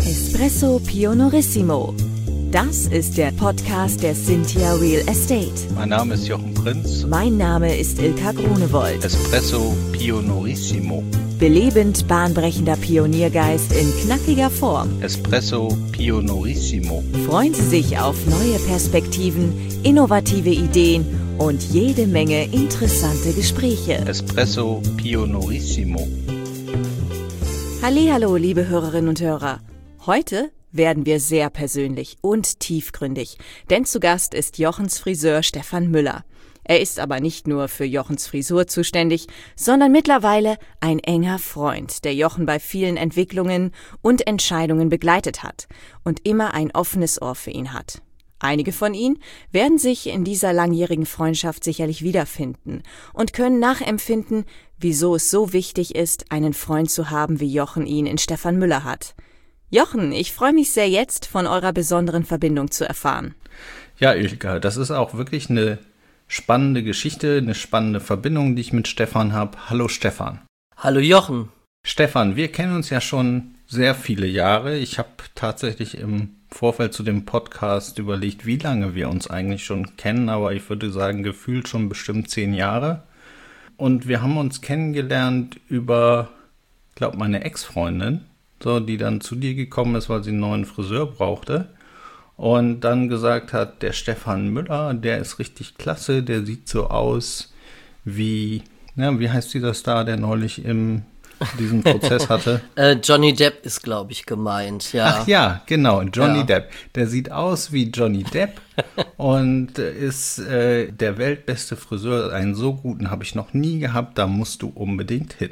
Espresso Pionorissimo. Das ist der Podcast der Cynthia Real Estate. Mein Name ist Jochen Prinz. Mein Name ist Ilka Grunewold. Espresso Pionorissimo. Belebend bahnbrechender Pioniergeist in knackiger Form. Espresso Pionorissimo. Freuen Sie sich auf neue Perspektiven, innovative Ideen und jede Menge interessante Gespräche. Espresso Pionorissimo. Hallihallo, liebe Hörerinnen und Hörer. Heute werden wir sehr persönlich und tiefgründig, denn zu Gast ist Jochens Friseur Stefan Müller. Er ist aber nicht nur für Jochens Frisur zuständig, sondern mittlerweile ein enger Freund, der Jochen bei vielen Entwicklungen und Entscheidungen begleitet hat und immer ein offenes Ohr für ihn hat. Einige von Ihnen werden sich in dieser langjährigen Freundschaft sicherlich wiederfinden und können nachempfinden, wieso es so wichtig ist, einen Freund zu haben, wie Jochen ihn in Stefan Müller hat. Jochen, ich freue mich sehr jetzt, von eurer besonderen Verbindung zu erfahren. Ja, Ilka, das ist auch wirklich eine spannende Geschichte, eine spannende Verbindung, die ich mit Stefan habe. Hallo Stefan. Hallo Jochen. Stefan, wir kennen uns ja schon sehr viele Jahre. Ich habe tatsächlich im Vorfeld zu dem Podcast überlegt, wie lange wir uns eigentlich schon kennen, aber ich würde sagen, gefühlt schon bestimmt 10 Jahre. Und wir haben uns kennengelernt über, ich glaube, meine Ex-Freundin, so, die dann zu dir gekommen ist, weil sie einen neuen Friseur brauchte. Und dann gesagt hat, der Stefan Müller, der ist richtig klasse, der sieht so aus wie, ja, wie heißt dieser Star, der neulich diesen Prozess hatte? Johnny Depp ist, glaube ich, gemeint, ja. Ach ja, genau, Johnny Depp. Der sieht aus wie Johnny Depp und ist der weltbeste Friseur. Einen so guten habe ich noch nie gehabt, da musst du unbedingt hin.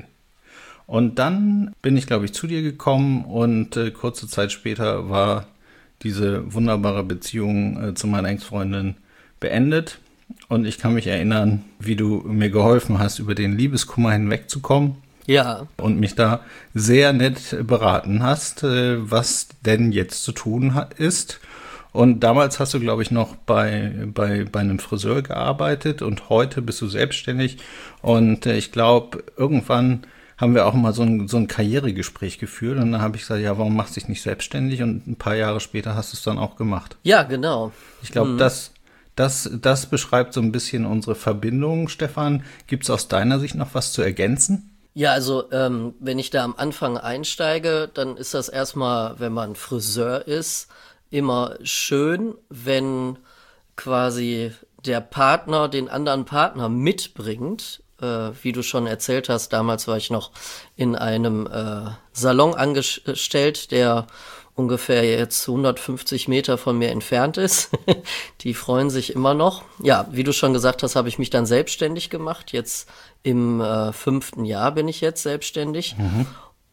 Und dann bin ich, glaube ich, zu dir gekommen und kurze Zeit später war diese wunderbare Beziehung zu meiner Ex-Freundin beendet. Und ich kann mich erinnern, wie du mir geholfen hast, über den Liebeskummer hinwegzukommen. Ja. Und mich da sehr nett beraten hast, was denn jetzt zu tun ist. Und damals hast du, glaube ich, noch bei einem Friseur gearbeitet und heute bist du selbstständig. Und ich glaube, irgendwann haben wir auch mal so ein Karrieregespräch geführt. Und dann habe ich gesagt, ja, warum machst du dich nicht selbstständig? Und ein paar Jahre später hast du es dann auch gemacht. Ja, genau. Ich glaube, das beschreibt so ein bisschen unsere Verbindung, Stefan. Gibt es aus deiner Sicht noch was zu ergänzen? Ja, also wenn ich da am Anfang einsteige, dann ist das erstmal, wenn man Friseur ist, immer schön, wenn quasi der Partner den anderen Partner mitbringt. Wie du schon erzählt hast, damals war ich noch in einem Salon angestellt, der ungefähr jetzt 150 Meter von mir entfernt ist. Die freuen sich immer noch. Ja, wie du schon gesagt hast, habe ich mich dann selbstständig gemacht. Jetzt im 5. Jahr bin ich jetzt selbstständig. Mhm.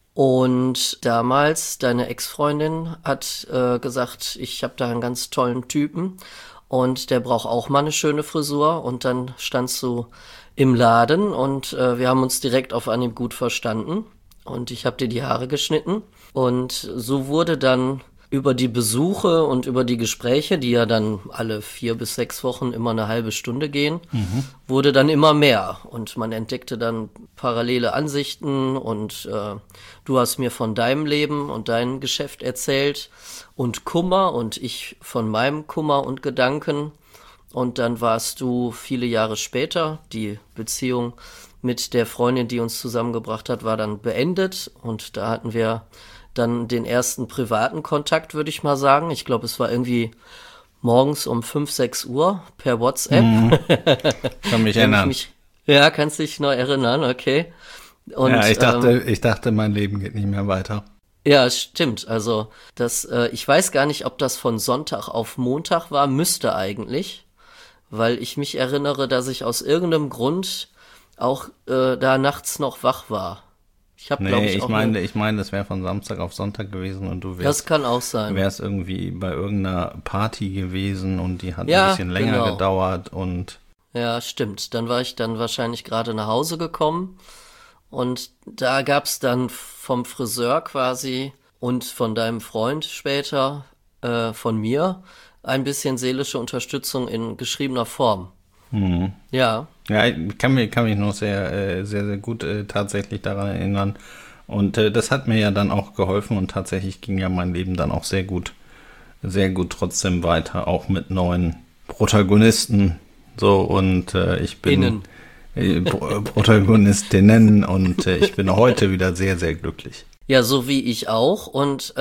Und damals, deine Ex-Freundin hat gesagt, ich habe da einen ganz tollen Typen und der braucht auch mal eine schöne Frisur. Und dann standst du im Laden und wir haben uns direkt auf Anhieb gut verstanden. Und ich habe dir die Haare geschnitten. Und so wurde dann über die Besuche und über die Gespräche, die ja dann alle 4 bis 6 Wochen immer eine halbe Stunde gehen, wurde dann immer mehr. Und man entdeckte dann parallele Ansichten und du hast mir von deinem Leben und deinem Geschäft erzählt und Kummer und ich von meinem Kummer und Gedanken. Und dann warst du viele Jahre später, die Beziehung mit der Freundin, die uns zusammengebracht hat, war dann beendet. Und da hatten wir dann den ersten privaten Kontakt, würde ich mal sagen. Ich glaube, es war irgendwie morgens um 5, 6 Uhr per WhatsApp. Mhm. Kann mich erinnern. Ja, kannst dich noch erinnern, okay. Und, ja, ich dachte, mein Leben geht nicht mehr weiter. Ja, stimmt. Also ich weiß gar nicht, ob das von Sonntag auf Montag war, müsste eigentlich, weil ich mich erinnere, dass ich aus irgendeinem Grund auch da nachts noch wach war. Ich meine, das wäre von Samstag auf Sonntag gewesen und du das kann auch sein. Wärst irgendwie bei irgendeiner Party gewesen und die hat ein bisschen länger gedauert und ja, stimmt. Dann war ich dann wahrscheinlich gerade nach Hause gekommen und da gab's dann vom Friseur quasi und von deinem Freund später von mir ein bisschen seelische Unterstützung in geschriebener Form. Mhm. Ja. Ja, ich kann mich noch sehr, sehr, sehr gut tatsächlich daran erinnern. Und das hat mir ja dann auch geholfen und tatsächlich ging ja mein Leben dann auch sehr gut trotzdem weiter, auch mit neuen Protagonisten. So, und ich bin Protagonistinnen und ich bin heute wieder sehr, sehr glücklich. Ja, so wie ich auch. Und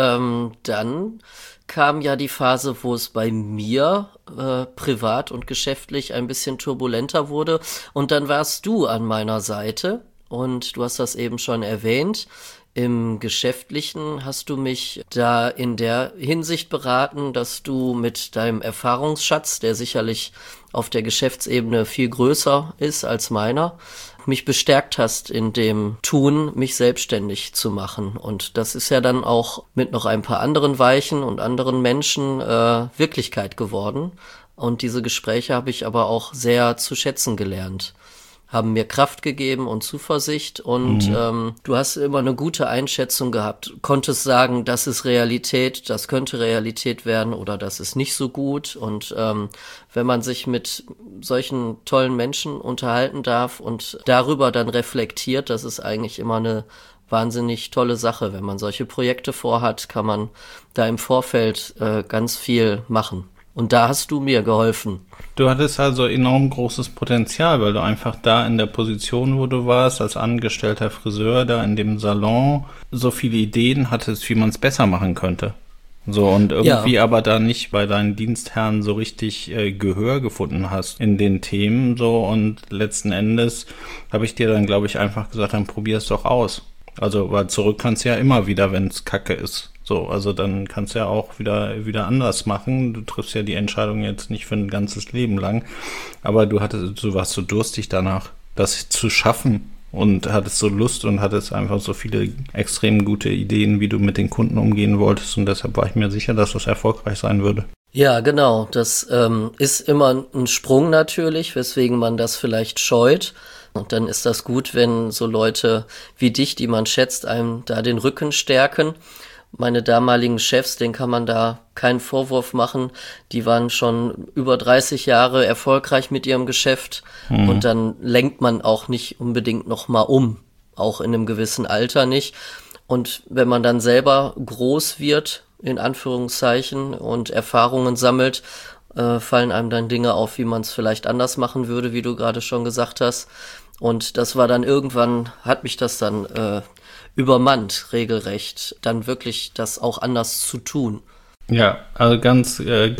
dann kam ja die Phase, wo es bei mir privat und geschäftlich ein bisschen turbulenter wurde. Und dann warst du an meiner Seite und du hast das eben schon erwähnt. Im Geschäftlichen hast du mich da in der Hinsicht beraten, dass du mit deinem Erfahrungsschatz, der sicherlich auf der Geschäftsebene viel größer ist als meiner, mich bestärkt hast in dem Tun, mich selbstständig zu machen. Und das ist ja dann auch mit noch ein paar anderen Weichen und anderen Menschen Wirklichkeit geworden. Und diese Gespräche habe ich aber auch sehr zu schätzen gelernt. Haben mir Kraft gegeben und Zuversicht und du hast immer eine gute Einschätzung gehabt, konntest sagen, das ist Realität, das könnte Realität werden oder das ist nicht so gut und wenn man sich mit solchen tollen Menschen unterhalten darf und darüber dann reflektiert, das ist eigentlich immer eine wahnsinnig tolle Sache. Wenn man solche Projekte vorhat, kann man da im Vorfeld ganz viel machen. Und da hast du mir geholfen. Du hattest also enorm großes Potenzial, weil du einfach da in der Position, wo du warst, als angestellter Friseur, da in dem Salon, so viele Ideen hattest, wie man es besser machen könnte. So, und irgendwie aber da nicht bei deinen Dienstherren so richtig Gehör gefunden hast in den Themen, so, und letzten Endes habe ich dir dann, glaube ich, einfach gesagt, dann probier es doch aus. Also, weil zurück kannst du ja immer wieder, wenn es Kacke ist. So, also dann kannst du ja auch wieder anders machen. Du triffst ja die Entscheidung jetzt nicht für ein ganzes Leben lang. Aber du warst so durstig danach, das zu schaffen und hattest so Lust und hattest einfach so viele extrem gute Ideen, wie du mit den Kunden umgehen wolltest. Und deshalb war ich mir sicher, dass das erfolgreich sein würde. Ja, genau. Das ist immer ein Sprung natürlich, weswegen man das vielleicht scheut. Und dann ist das gut, wenn so Leute wie dich, die man schätzt, einem da den Rücken stärken. Meine damaligen Chefs, denen kann man da keinen Vorwurf machen. Die waren schon über 30 Jahre erfolgreich mit ihrem Geschäft. Und dann lenkt man auch nicht unbedingt nochmal um. Auch in einem gewissen Alter nicht. Und wenn man dann selber groß wird, in Anführungszeichen, und Erfahrungen sammelt, fallen einem dann Dinge auf, wie man es vielleicht anders machen würde, wie du gerade schon gesagt hast. Und das war dann irgendwann, hat mich das dann übermannt, regelrecht, dann wirklich das auch anders zu tun. Ja, also ganz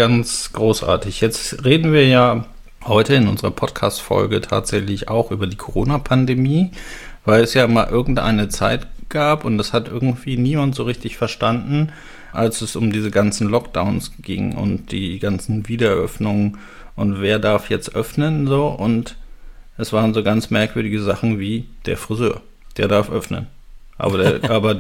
großartig. Jetzt reden wir ja heute in unserer Podcast-Folge tatsächlich auch über die Corona-Pandemie, weil es ja mal irgendeine Zeit gab und das hat irgendwie niemand so richtig verstanden, als es um diese ganzen Lockdowns ging und die ganzen Wiedereröffnungen und wer darf jetzt öffnen so, und es waren so ganz merkwürdige Sachen wie der Friseur, der darf öffnen. Aber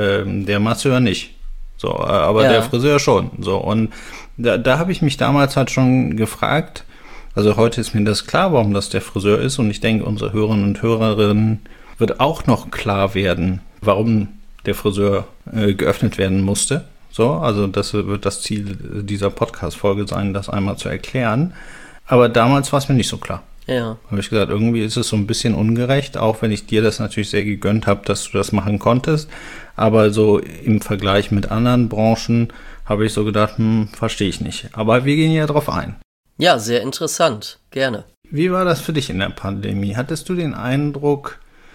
der Masseur nicht. So, aber der Friseur schon. So, und da habe ich mich damals halt schon gefragt, also heute ist mir das klar, warum das der Friseur ist, und ich denke, unsere Hörerinnen und Hörerinnen wird auch noch klar werden, warum der Friseur geöffnet werden musste. So, also das wird das Ziel dieser Podcast-Folge sein, das einmal zu erklären. Aber damals war es mir nicht so klar. Ja. Habe ich gesagt, irgendwie ist es so ein bisschen ungerecht, auch wenn ich dir das natürlich sehr gegönnt habe, dass du das machen konntest. Aber so im Vergleich mit anderen Branchen habe ich so gedacht, verstehe ich nicht. Aber wir gehen ja drauf ein. Ja, sehr interessant. Gerne. Wie war das für dich in der Pandemie? Hattest du den Eindruck,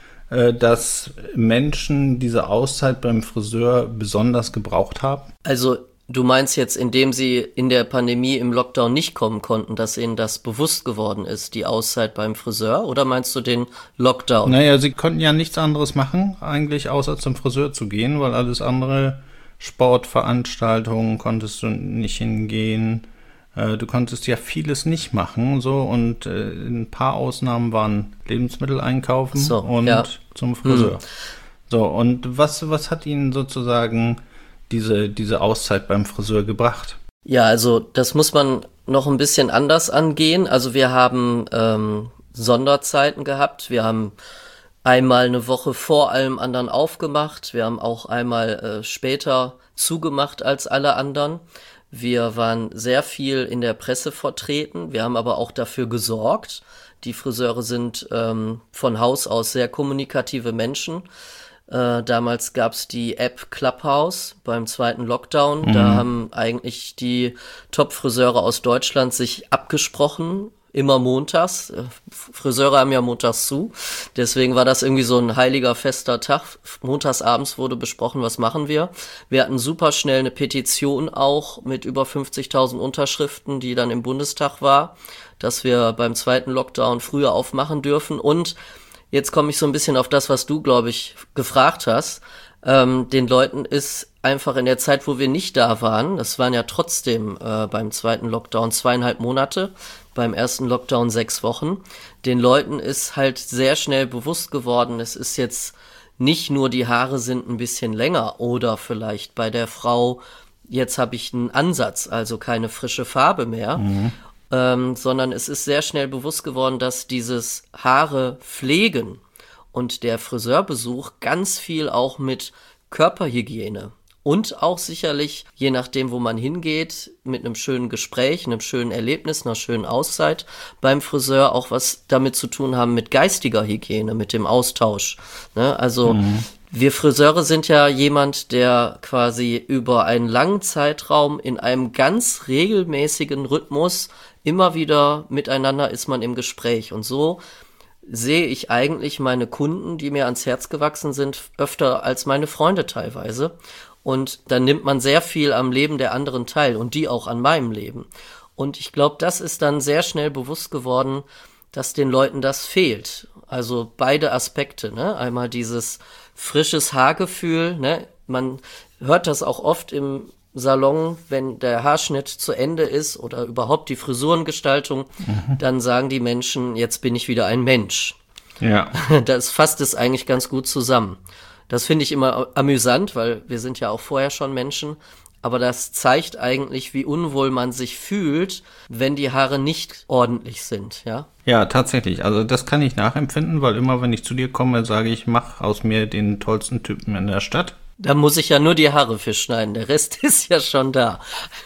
dass Menschen diese Auszeit beim Friseur besonders gebraucht haben? Also du meinst jetzt, indem sie in der Pandemie im Lockdown nicht kommen konnten, dass ihnen das bewusst geworden ist, die Auszeit beim Friseur? Oder meinst du den Lockdown? Naja, sie konnten ja nichts anderes machen, eigentlich, außer zum Friseur zu gehen, weil alles andere, Sportveranstaltungen, konntest du nicht hingehen. Du konntest ja vieles nicht machen, so, und ein paar Ausnahmen waren Lebensmittel einkaufen zum Friseur. So, und was hat ihnen sozusagen diese Auszeit beim Friseur gebracht? Ja, also das muss man noch ein bisschen anders angehen. Also wir haben Sonderzeiten gehabt. Wir haben einmal eine Woche vor allem anderen aufgemacht. Wir haben auch einmal später zugemacht als alle anderen. Wir waren sehr viel in der Presse vertreten. Wir haben aber auch dafür gesorgt. Die Friseure sind von Haus aus sehr kommunikative Menschen. Damals gab's die App Clubhouse beim zweiten Lockdown. Da haben eigentlich die Top-Friseure aus Deutschland sich abgesprochen, immer montags. Friseure haben ja montags zu. Deswegen war das irgendwie so ein heiliger, fester Tag. Montagsabends wurde besprochen, was machen wir. Wir hatten super schnell eine Petition auch mit über 50.000 Unterschriften, die dann im Bundestag war, dass wir beim zweiten Lockdown früher aufmachen dürfen. Und jetzt komme ich so ein bisschen auf das, was du, glaube ich, gefragt hast. Den Leuten ist einfach in der Zeit, wo wir nicht da waren, das waren ja trotzdem beim zweiten Lockdown 2,5 Monate, beim ersten Lockdown 6 Wochen, den Leuten ist halt sehr schnell bewusst geworden, es ist jetzt nicht nur die Haare sind ein bisschen länger oder vielleicht bei der Frau, jetzt habe ich einen Ansatz, also keine frische Farbe mehr, sondern es ist sehr schnell bewusst geworden, dass dieses Haare pflegen und der Friseurbesuch ganz viel auch mit Körperhygiene und auch sicherlich, je nachdem, wo man hingeht, mit einem schönen Gespräch, einem schönen Erlebnis, einer schönen Auszeit beim Friseur auch was damit zu tun haben mit geistiger Hygiene, mit dem Austausch. Ne? Also wir Friseure sind ja jemand, der quasi über einen langen Zeitraum in einem ganz regelmäßigen Rhythmus immer wieder miteinander ist man im Gespräch. Und so sehe ich eigentlich meine Kunden, die mir ans Herz gewachsen sind, öfter als meine Freunde teilweise. Und dann nimmt man sehr viel am Leben der anderen teil und die auch an meinem Leben. Und ich glaube, das ist dann sehr schnell bewusst geworden, dass den Leuten das fehlt. Also beide Aspekte, ne? Einmal dieses frisches Haargefühl, ne? Man hört das auch oft im Salon, wenn der Haarschnitt zu Ende ist oder überhaupt die Frisurengestaltung, dann sagen die Menschen, jetzt bin ich wieder ein Mensch. Ja. Das fasst es eigentlich ganz gut zusammen. Das finde ich immer amüsant, weil wir sind ja auch vorher schon Menschen, aber das zeigt eigentlich, wie unwohl man sich fühlt, wenn die Haare nicht ordentlich sind, ja? Ja, tatsächlich. Also das kann ich nachempfinden, weil immer, wenn ich zu dir komme, sage ich, mach aus mir den tollsten Typen in der Stadt. Da muss ich ja nur die Haare für schneiden, der Rest ist ja schon da.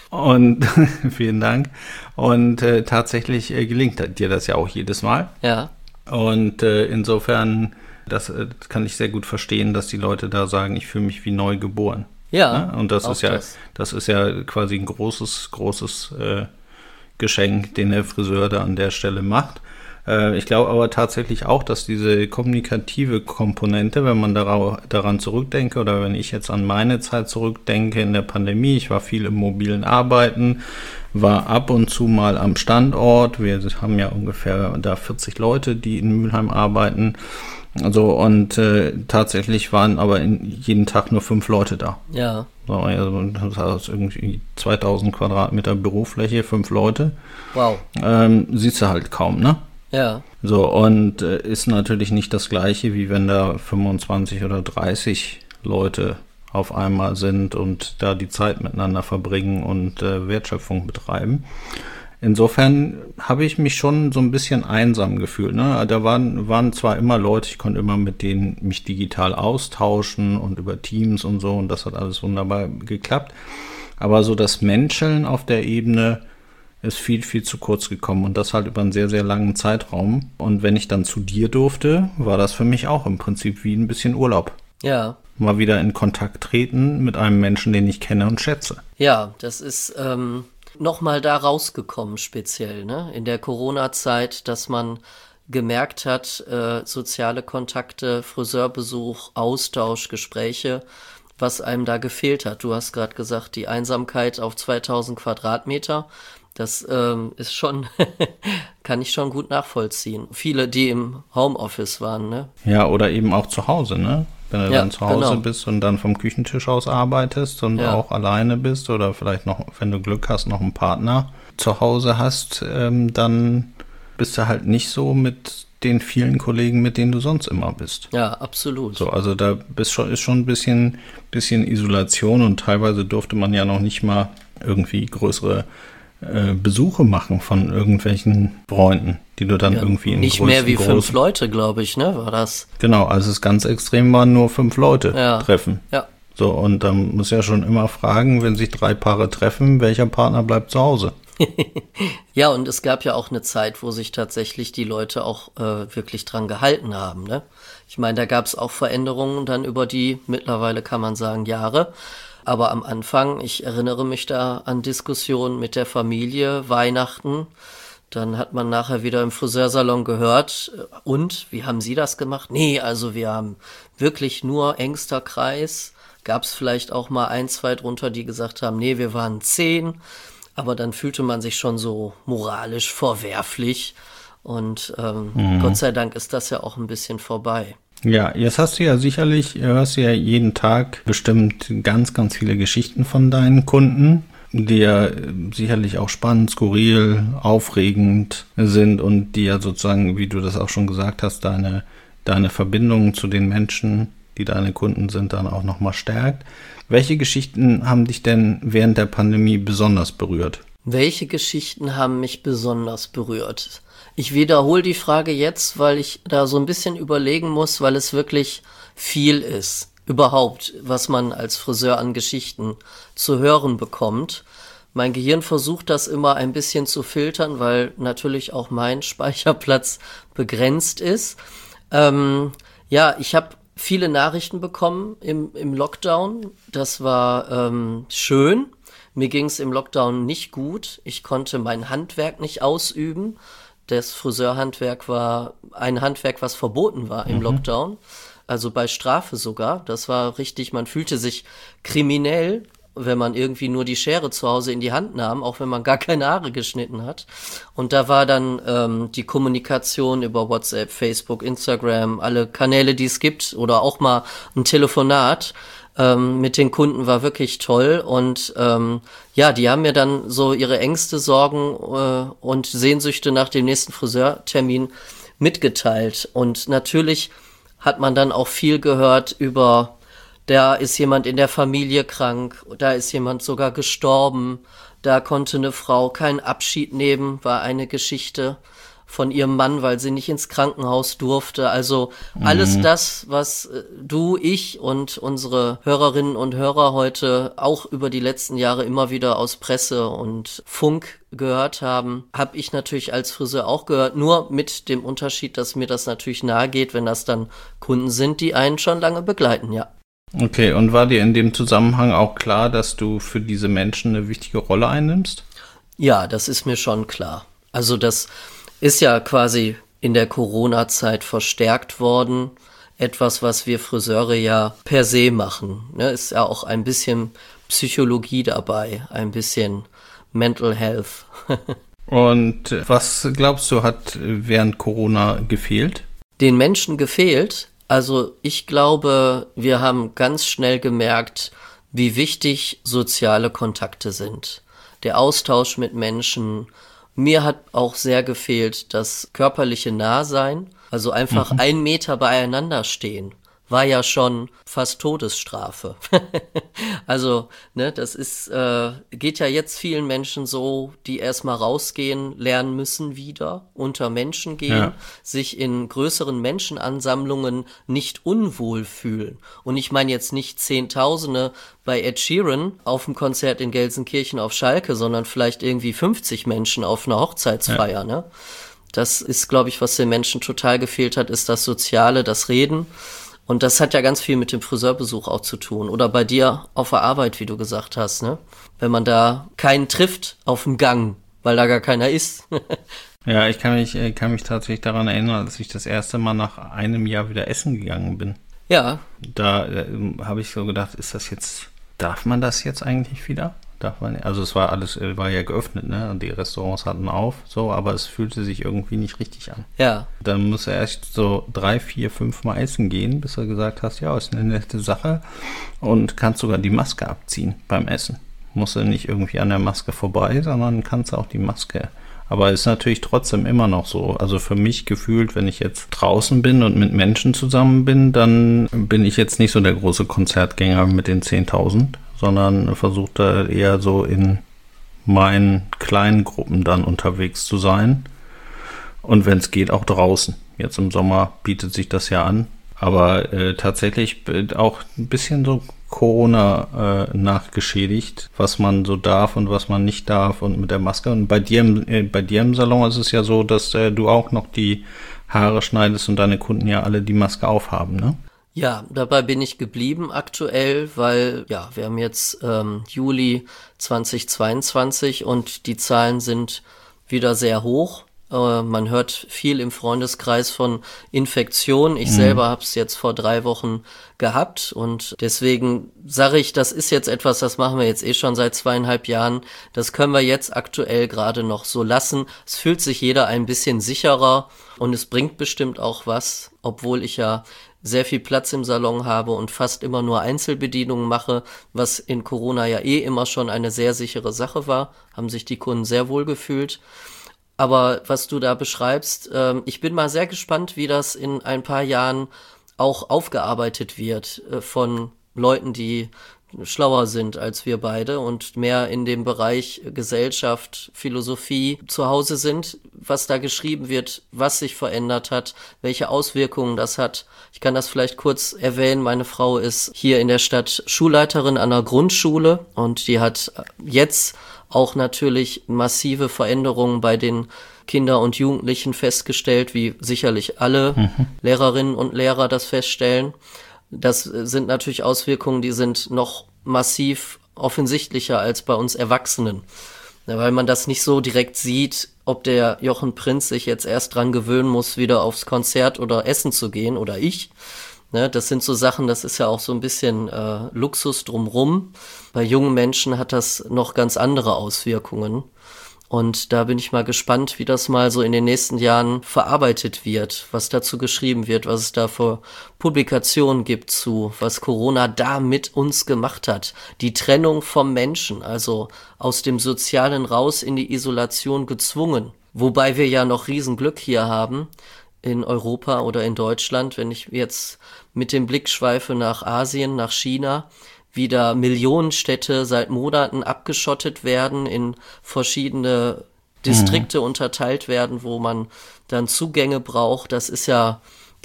Und vielen Dank. Und tatsächlich gelingt dir das ja auch jedes Mal. Ja. Und insofern, das kann ich sehr gut verstehen, dass die Leute da sagen, ich fühle mich wie neu geboren. Ja. Und das ist ja quasi ein großes Geschenk, den der Friseur da an der Stelle macht. Ich glaube aber tatsächlich auch, dass diese kommunikative Komponente, wenn man daran zurückdenke oder wenn ich jetzt an meine Zeit zurückdenke in der Pandemie, ich war viel im mobilen Arbeiten, war ab und zu mal am Standort. Wir haben ja ungefähr da 40 Leute, die in Mülheim arbeiten. Also und tatsächlich waren aber jeden Tag nur 5 Leute da. Ja. So, also das heißt irgendwie 2000 Quadratmeter Bürofläche, 5 Leute. Wow. Siehst du halt kaum, ne? Ja. So, und ist natürlich nicht das Gleiche, wie wenn da 25 oder 30 Leute auf einmal sind und da die Zeit miteinander verbringen und Wertschöpfung betreiben. Insofern habe ich mich schon so ein bisschen einsam gefühlt. Ne? Da waren zwar immer Leute, ich konnte immer mit denen mich digital austauschen und über Teams und so, und das hat alles wunderbar geklappt. Aber so das Menscheln auf der Ebene ist viel, viel zu kurz gekommen, und das halt über einen sehr, sehr langen Zeitraum. Und wenn ich dann zu dir durfte, war das für mich auch im Prinzip wie ein bisschen Urlaub. Ja. Mal wieder in Kontakt treten mit einem Menschen, den ich kenne und schätze. Ja, das ist nochmal da rausgekommen speziell, ne? In der Corona-Zeit, dass man gemerkt hat, soziale Kontakte, Friseurbesuch, Austausch, Gespräche, was einem da gefehlt hat. Du hast gerade gesagt, die Einsamkeit auf 2000 Quadratmeter. Das ist schon, kann ich schon gut nachvollziehen. Viele, die im Homeoffice waren, ne? Ja, oder eben auch zu Hause, ne? Wenn du dann zu Hause bist und dann vom Küchentisch aus arbeitest und auch alleine bist oder vielleicht noch, wenn du Glück hast, noch einen Partner zu Hause hast, dann bist du halt nicht so mit den vielen Kollegen, mit denen du sonst immer bist. Ja, absolut. So, also da ist schon ein bisschen Isolation, und teilweise durfte man ja noch nicht mal irgendwie größere Besuche machen von irgendwelchen Freunden, die du dann irgendwie in nicht mehr wie 5 Leute, glaube ich, ne, war das? Genau, also es ganz extrem waren nur 5 Leute treffen. Ja. So, und dann muss ja schon immer fragen, wenn sich 3 Paare treffen, welcher Partner bleibt zu Hause? Ja, und es gab ja auch eine Zeit, wo sich tatsächlich die Leute auch wirklich dran gehalten haben, ne? Ich meine, da gab es auch Veränderungen dann über die, mittlerweile kann man sagen, Jahre. Aber am Anfang, ich erinnere mich da an Diskussionen mit der Familie, Weihnachten. Dann hat man nachher wieder im Friseursalon gehört, und, wie haben Sie das gemacht? Nee, also wir haben wirklich nur engster Kreis. Gab es vielleicht auch mal 1, 2 drunter, die gesagt haben, nee, wir waren 10. Aber dann fühlte man sich schon so moralisch verwerflich. Und Gott sei Dank ist das ja auch ein bisschen vorbei. Ja, jetzt hörst du ja jeden Tag bestimmt ganz, ganz viele Geschichten von deinen Kunden, die ja sicherlich auch spannend, skurril, aufregend sind und die ja sozusagen, wie du das auch schon gesagt hast, deine Verbindung zu den Menschen, die deine Kunden sind, dann auch nochmal stärkt. Welche Geschichten haben dich denn während der Pandemie besonders berührt? Welche Geschichten haben mich besonders berührt? Ich wiederhole die Frage jetzt, weil ich da so ein bisschen überlegen muss, weil es wirklich viel ist. Überhaupt, was man als Friseur an Geschichten zu hören bekommt. Mein Gehirn versucht das immer ein bisschen zu filtern, weil natürlich auch mein Speicherplatz begrenzt ist. Ja, ich habe viele Nachrichten bekommen im Lockdown. Das war schön. Mir ging es im Lockdown nicht gut. Ich konnte mein Handwerk nicht ausüben. Das Friseurhandwerk war ein Handwerk, was verboten war im Lockdown. Also bei Strafe sogar. Das war richtig, man fühlte sich kriminell, wenn man irgendwie nur die Schere zu Hause in die Hand nahm, auch wenn man gar keine Haare geschnitten hat. Und da war dann die Kommunikation über WhatsApp, Facebook, Instagram, alle Kanäle, die es gibt, oder auch mal ein Telefonat mit den Kunden war wirklich toll. Und ja, die haben mir dann so ihre Ängste, Sorgen und Sehnsüchte nach dem nächsten Friseurtermin mitgeteilt. Und natürlich hat man dann auch viel gehört über, da ist jemand in der Familie krank, da ist jemand sogar gestorben, da konnte eine Frau keinen Abschied nehmen, war eine Geschichte von ihrem Mann, weil sie nicht ins Krankenhaus durfte. Also alles das, was du, ich und unsere Hörerinnen und Hörer heute auch über die letzten Jahre immer wieder aus Presse und Funk gehört haben, habe ich natürlich als Friseur auch gehört, nur mit dem Unterschied, dass mir das natürlich nahe geht, wenn das dann Kunden sind, die einen schon lange begleiten, ja. Okay, und war dir in dem Zusammenhang auch klar, dass du für diese Menschen eine wichtige Rolle einnimmst? Ja, das ist mir schon klar. Also das ist ja quasi in der Corona-Zeit verstärkt worden. Etwas, was wir Friseure ja per se machen. Ne? Ist ja auch ein bisschen Psychologie dabei, ein bisschen Mental Health. Und was glaubst du, hat während Corona gefehlt? Den Menschen gefehlt? Also ich glaube, wir haben ganz schnell gemerkt, wie wichtig soziale Kontakte sind. Der Austausch mit Menschen. Mir hat auch sehr gefehlt das körperliche Nahsein, also einfach 1 Meter beieinander stehen, war ja schon fast Todesstrafe. Also, ne, das ist, geht ja jetzt vielen Menschen so, die erstmal rausgehen, lernen müssen wieder, unter Menschen gehen, sich in größeren Menschenansammlungen nicht unwohl fühlen. Und ich meine jetzt nicht Zehntausende bei Ed Sheeran auf dem Konzert in Gelsenkirchen auf Schalke, sondern vielleicht irgendwie 50 Menschen auf einer Hochzeitsfeier, ne? Das ist, glaube ich, was den Menschen total gefehlt hat, ist das Soziale, das Reden. Und das hat ja ganz viel mit dem Friseurbesuch auch zu tun. Oder bei dir auf der Arbeit, wie du gesagt hast, ne? Wenn man da keinen trifft auf dem Gang, weil da gar keiner ist. Ja, ich kann mich tatsächlich daran erinnern, als ich das erste Mal nach einem Jahr wieder essen gegangen bin. Ja. Da habe ich so gedacht, darf man das jetzt eigentlich wieder? Darf man, also es war alles, war ja geöffnet, ne? Und die Restaurants hatten auf, so, aber es fühlte sich irgendwie nicht richtig an. Ja. Dann muss er erst so 3, 4, 5 Mal essen gehen, bis er gesagt hast, ja, ist eine nette Sache und kannst sogar die Maske abziehen beim Essen. Musst du nicht irgendwie an der Maske vorbei, sondern kannst auch die Maske. Aber ist natürlich trotzdem immer noch so. Also für mich gefühlt, wenn ich jetzt draußen bin und mit Menschen zusammen bin, dann bin ich jetzt nicht so der große Konzertgänger mit den 10.000, sondern versuche da eher so in meinen kleinen Gruppen dann unterwegs zu sein. Und wenn es geht, auch draußen. Jetzt im Sommer bietet sich das ja an. Aber tatsächlich auch ein bisschen so Corona nachgeschädigt, was man so darf und was man nicht darf und mit der Maske. Und bei dir im Salon ist es ja so, dass du auch noch die Haare schneidest und deine Kunden ja alle die Maske aufhaben, ne? Ja, dabei bin ich geblieben aktuell, weil ja, wir haben jetzt Juli 2022 und die Zahlen sind wieder sehr hoch. Man hört viel im Freundeskreis von Infektionen. Ich selber habe es jetzt vor 3 Wochen gehabt und deswegen sage ich, das ist jetzt etwas, das machen wir jetzt schon seit 2,5 Jahren. Das können wir jetzt aktuell gerade noch so lassen. Es fühlt sich jeder ein bisschen sicherer und es bringt bestimmt auch was, obwohl ich ja sehr viel Platz im Salon habe und fast immer nur Einzelbedienungen mache, was in Corona ja immer schon eine sehr sichere Sache war, haben sich die Kunden sehr wohl gefühlt. Aber was du da beschreibst, ich bin mal sehr gespannt, wie das in ein paar Jahren auch aufgearbeitet wird von Leuten, die schlauer sind als wir beide und mehr in dem Bereich Gesellschaft, Philosophie zu Hause sind, was da geschrieben wird, was sich verändert hat, welche Auswirkungen das hat. Ich kann das vielleicht kurz erwähnen. Meine Frau ist hier in der Stadt Schulleiterin an einer Grundschule und die hat jetzt auch natürlich massive Veränderungen bei den Kinder und Jugendlichen festgestellt, wie sicherlich alle Lehrerinnen und Lehrer das feststellen. Das sind natürlich Auswirkungen, die sind noch massiv offensichtlicher als bei uns Erwachsenen, weil man das nicht so direkt sieht, ob der Jochen Prinz sich jetzt erst dran gewöhnen muss, wieder aufs Konzert oder essen zu gehen oder ich. Das sind so Sachen, das ist ja auch so ein bisschen Luxus drumrum. Bei jungen Menschen hat das noch ganz andere Auswirkungen. Und da bin ich mal gespannt, wie das mal so in den nächsten Jahren verarbeitet wird, was dazu geschrieben wird, was es da für Publikationen gibt zu, was Corona da mit uns gemacht hat. Die Trennung vom Menschen, also aus dem Sozialen raus in die Isolation gezwungen. Wobei wir ja noch Riesenglück hier haben in Europa oder in Deutschland, wenn ich jetzt mit dem Blick schweife nach Asien, nach China, wieder Millionenstädte seit Monaten abgeschottet werden, in verschiedene Distrikte unterteilt werden, wo man dann Zugänge braucht. Das ist ja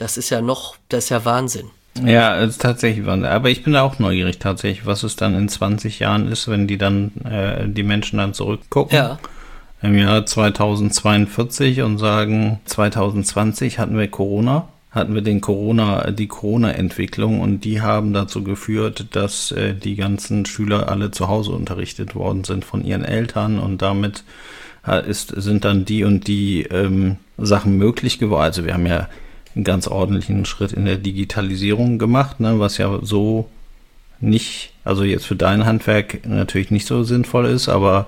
Wahnsinn. Ja, es ist tatsächlich Wahnsinn. Aber ich bin da auch neugierig tatsächlich, was es dann in 20 Jahren ist, wenn die Menschen dann zurückgucken. Ja. Im Jahr 2042 und sagen, 2020 hatten wir Corona. Hatten wir die Corona-Entwicklung und die haben dazu geführt, dass die ganzen Schüler alle zu Hause unterrichtet worden sind von ihren Eltern und damit sind dann die und die Sachen möglich geworden. Also wir haben ja einen ganz ordentlichen Schritt in der Digitalisierung gemacht, ne, was ja so nicht, also jetzt für dein Handwerk natürlich nicht so sinnvoll ist, aber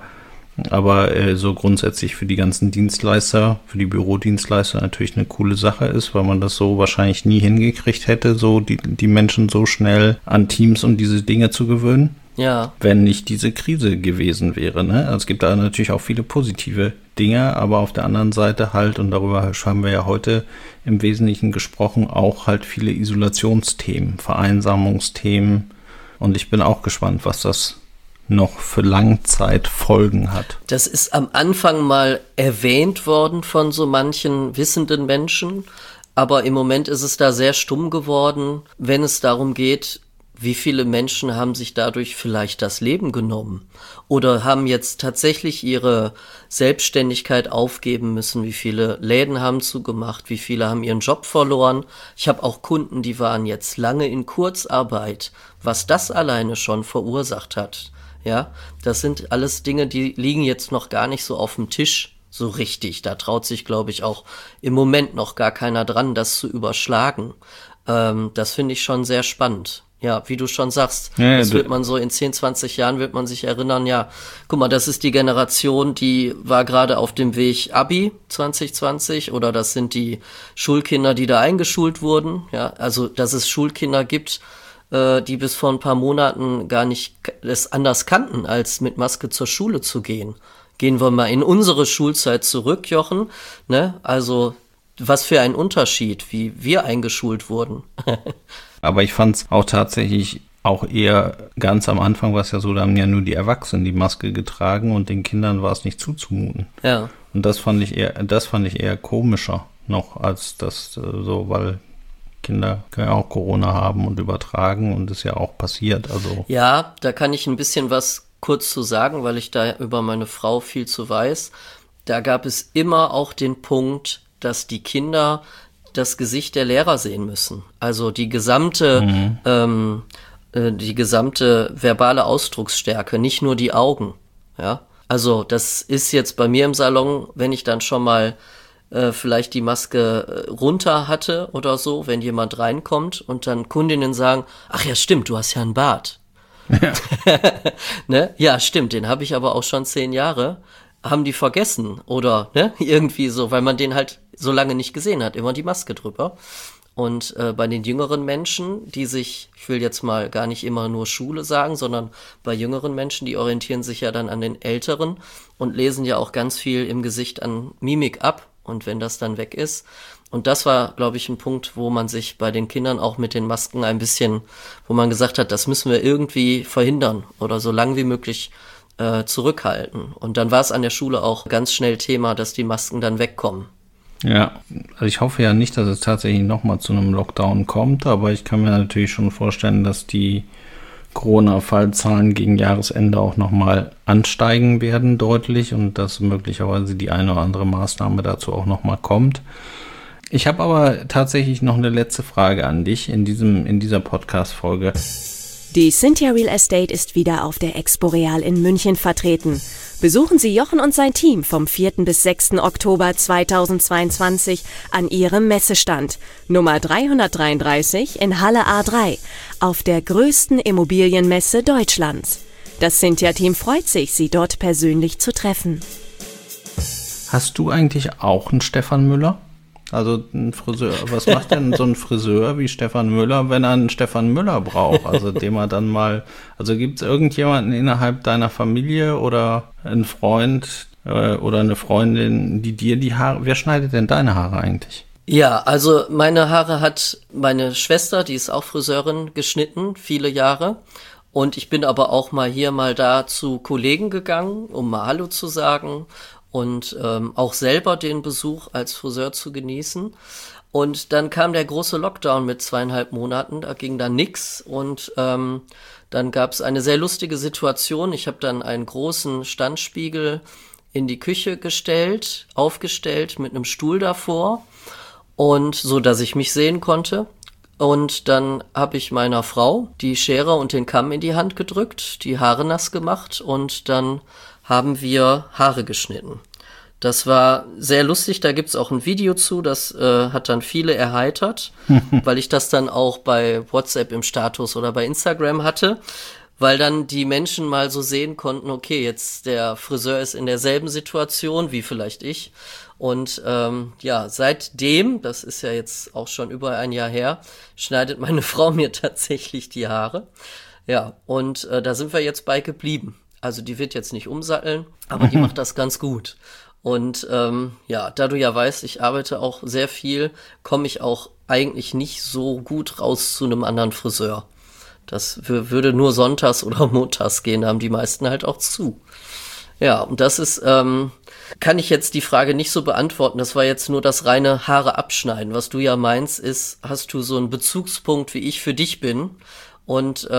so grundsätzlich für die ganzen Dienstleister, für die Bürodienstleister natürlich eine coole Sache ist, weil man das so wahrscheinlich nie hingekriegt hätte, so die Menschen so schnell an Teams und diese Dinge zu gewöhnen. Ja. Wenn nicht diese Krise gewesen wäre, ne? Also es gibt da natürlich auch viele positive Dinge, aber auf der anderen Seite halt, und darüber haben wir ja heute im Wesentlichen gesprochen, auch halt viele Isolationsthemen, Vereinsamungsthemen, und ich bin auch gespannt, was das noch für Langzeitfolgen hat. Das ist am Anfang mal erwähnt worden von so manchen wissenden Menschen, aber im Moment ist es da sehr stumm geworden, wenn es darum geht, wie viele Menschen haben sich dadurch vielleicht das Leben genommen oder haben jetzt tatsächlich ihre Selbstständigkeit aufgeben müssen, wie viele Läden haben zugemacht, wie viele haben ihren Job verloren. Ich habe auch Kunden, die waren jetzt lange in Kurzarbeit, was das alleine schon verursacht hat. Ja, das sind alles Dinge, die liegen jetzt noch gar nicht so auf dem Tisch so richtig. Da traut sich, glaube ich, auch im Moment noch gar keiner dran, das zu überschlagen. Das finde ich schon sehr spannend. Ja, wie du schon sagst, ja, das wird man so in 10, 20 Jahren wird man sich erinnern, ja, guck mal, das ist die Generation, die war gerade auf dem Weg Abi 2020 oder das sind die Schulkinder, die da eingeschult wurden. Ja, also, dass es Schulkinder gibt, die bis vor ein paar Monaten gar nicht es anders kannten, als mit Maske zur Schule zu gehen. Gehen wir mal in unsere Schulzeit zurück, Jochen, ne? Also, was für ein Unterschied, wie wir eingeschult wurden. Aber ich fand es auch tatsächlich auch eher ganz am Anfang, war es ja so, da haben ja nur die Erwachsenen die Maske getragen und den Kindern war es nicht zuzumuten. Ja. Und das fand ich eher komischer noch als das so, weil Kinder können ja auch Corona haben und übertragen und ist ja auch passiert. Also Ja, da kann ich ein bisschen was kurz zu sagen, weil ich da über meine Frau viel zu weiß. Da gab es immer auch den Punkt, dass die Kinder das Gesicht der Lehrer sehen müssen. Also die gesamte verbale Ausdrucksstärke, nicht nur die Augen. Ja, also das ist jetzt bei mir im Salon, wenn ich dann schon mal vielleicht die Maske runter hatte oder so, wenn jemand reinkommt und dann Kundinnen sagen, ach ja, stimmt, du hast ja einen Bart. ja. Ne? Ja, stimmt, den habe ich aber auch schon 10 Jahre. Haben die vergessen oder ne? Irgendwie so, weil man den halt so lange nicht gesehen hat, immer die Maske drüber. Und bei den jüngeren Menschen, die sich, ich will jetzt mal gar nicht immer nur Schule sagen, sondern bei jüngeren Menschen, die orientieren sich ja dann an den Älteren und lesen ja auch ganz viel im Gesicht an Mimik ab. Und wenn das dann weg ist, und das war, glaube ich, ein Punkt, wo man sich bei den Kindern auch mit den Masken ein bisschen, wo man gesagt hat, das müssen wir irgendwie verhindern oder so lang wie möglich zurückhalten. Und dann war es an der Schule auch ganz schnell Thema, dass die Masken dann wegkommen. Ja, also ich hoffe ja nicht, dass es tatsächlich nochmal zu einem Lockdown kommt, aber ich kann mir natürlich schon vorstellen, dass die Corona-Fallzahlen gegen Jahresende auch nochmal ansteigen werden deutlich und dass möglicherweise die eine oder andere Maßnahme dazu auch nochmal kommt. Ich habe aber tatsächlich noch eine letzte Frage an dich in dieser Podcast-Folge. Die Cynthia Real Estate ist wieder auf der Expo Real in München vertreten. Besuchen Sie Jochen und sein Team vom 4. bis 6. Oktober 2022 an ihrem Messestand Nummer 333 in Halle A3 auf der größten Immobilienmesse Deutschlands. Das Cynthia-Team freut sich, Sie dort persönlich zu treffen. Hast du eigentlich auch einen Stefan Müller? Also ein Friseur, was macht denn so ein Friseur wie Stefan Müller, wenn er einen Stefan Müller braucht? Also dem er dann mal, also gibt es irgendjemanden innerhalb deiner Familie oder einen Freund oder eine Freundin, die dir die Haare, wer schneidet denn deine Haare eigentlich? Ja, also meine Haare hat meine Schwester, die ist auch Friseurin, geschnitten, viele Jahre. Und ich bin aber auch mal hier, mal da zu Kollegen gegangen, um mal Hallo zu sagen. Und auch selber den Besuch als Friseur zu genießen. Und dann kam der große Lockdown mit 2,5 Monaten, da ging dann nix. Und dann gab es eine sehr lustige Situation. Ich habe dann einen großen Standspiegel in die Küche aufgestellt mit einem Stuhl davor. Und so, dass ich mich sehen konnte. Und dann habe ich meiner Frau die Schere und den Kamm in die Hand gedrückt, die Haare nass gemacht und dann haben wir Haare geschnitten. Das war sehr lustig, da gibt's auch ein Video zu, das hat dann viele erheitert, weil ich das dann auch bei WhatsApp im Status oder bei Instagram hatte, weil dann die Menschen mal so sehen konnten, okay, jetzt der Friseur ist in derselben Situation wie vielleicht ich. Und ja, seitdem, das ist ja jetzt auch schon über ein Jahr her, schneidet meine Frau mir tatsächlich die Haare. Ja, und da sind wir jetzt bei geblieben. Also die wird jetzt nicht umsatteln, aber die macht das ganz gut. Und ja, da du ja weißt, ich arbeite auch sehr viel, komme ich auch eigentlich nicht so gut raus zu einem anderen Friseur. Das würde nur sonntags oder montags gehen, da haben die meisten halt auch zu. Ja, und das ist, kann ich jetzt die Frage nicht so beantworten. Das war jetzt nur das reine Haare abschneiden. Was du ja meinst, ist, hast du so einen Bezugspunkt, wie ich für dich bin. Und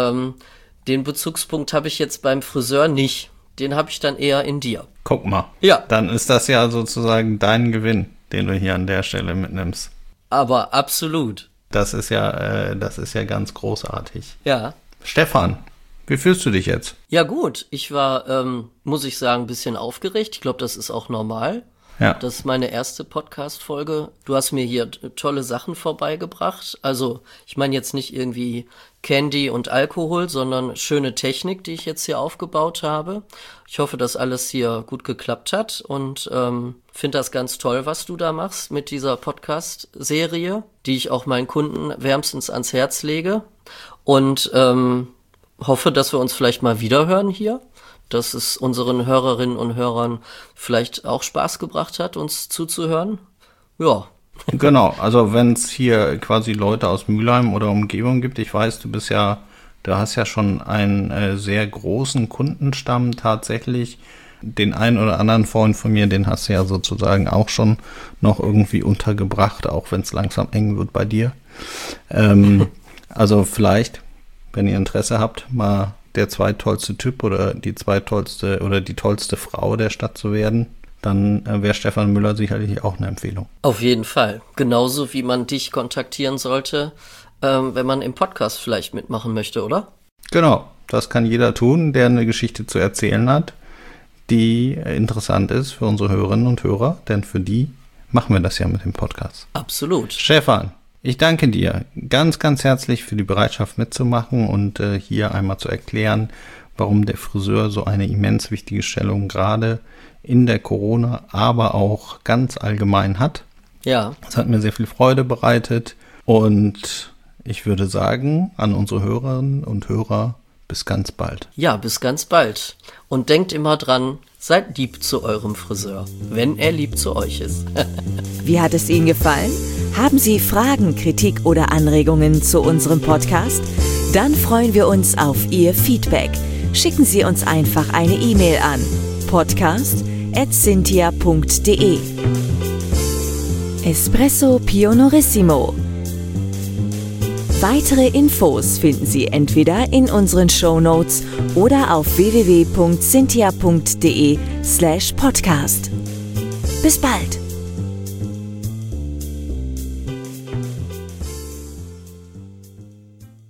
den Bezugspunkt habe ich jetzt beim Friseur nicht. Den habe ich dann eher in dir. Guck mal. Ja. Dann ist das ja sozusagen dein Gewinn, den du hier an der Stelle mitnimmst. Aber absolut. Das ist ja ganz großartig. Ja. Stefan, wie fühlst du dich jetzt? Ja gut, ich war, muss ich sagen, ein bisschen aufgeregt. Ich glaube, das ist auch normal. Ja. Das ist meine erste Podcast-Folge. Du hast mir hier tolle Sachen vorbeigebracht. Also, ich meine jetzt nicht irgendwie Candy und Alkohol, sondern schöne Technik, die ich jetzt hier aufgebaut habe. Ich hoffe, dass alles hier gut geklappt hat und finde das ganz toll, was du da machst mit dieser Podcast-Serie, die ich auch meinen Kunden wärmstens ans Herz lege. Und hoffe, dass wir uns vielleicht mal wiederhören hier. Dass es unseren Hörerinnen und Hörern vielleicht auch Spaß gebracht hat, uns zuzuhören. Ja. Genau, also wenn es hier quasi Leute aus Mülheim oder Umgebung gibt, ich weiß, du hast ja schon einen sehr großen Kundenstamm tatsächlich. Den einen oder anderen Freund von mir, den hast du ja sozusagen auch schon noch irgendwie untergebracht, auch wenn es langsam eng wird bei dir. Also vielleicht, wenn ihr Interesse habt, mal der zweitollste Typ oder die zweitollste oder die tollste Frau der Stadt zu werden, dann wäre Stefan Müller sicherlich auch eine Empfehlung. Auf jeden Fall. Genauso wie man dich kontaktieren sollte, wenn man im Podcast vielleicht mitmachen möchte, oder? Genau, das kann jeder tun, der eine Geschichte zu erzählen hat, die interessant ist für unsere Hörerinnen und Hörer, denn für die machen wir das ja mit dem Podcast. Absolut. Stefan, ich danke dir ganz, ganz herzlich für die Bereitschaft mitzumachen und hier einmal zu erklären, warum der Friseur so eine immens wichtige Stellung gerade in der Corona, aber auch ganz allgemein hat. Ja. Es hat mir sehr viel Freude bereitet und ich würde sagen, an unsere Hörerinnen und Hörer, bis ganz bald. Ja, bis ganz bald. Und denkt immer dran, seid lieb zu eurem Friseur, wenn er lieb zu euch ist. Wie hat es Ihnen gefallen? Haben Sie Fragen, Kritik oder Anregungen zu unserem Podcast? Dann freuen wir uns auf Ihr Feedback. Schicken Sie uns einfach eine E-Mail an podcast@cynthia.de. Espresso Pionorissimo. Weitere Infos finden Sie entweder in unseren Shownotes oder auf www.cynthia.de/podcast. Bis bald!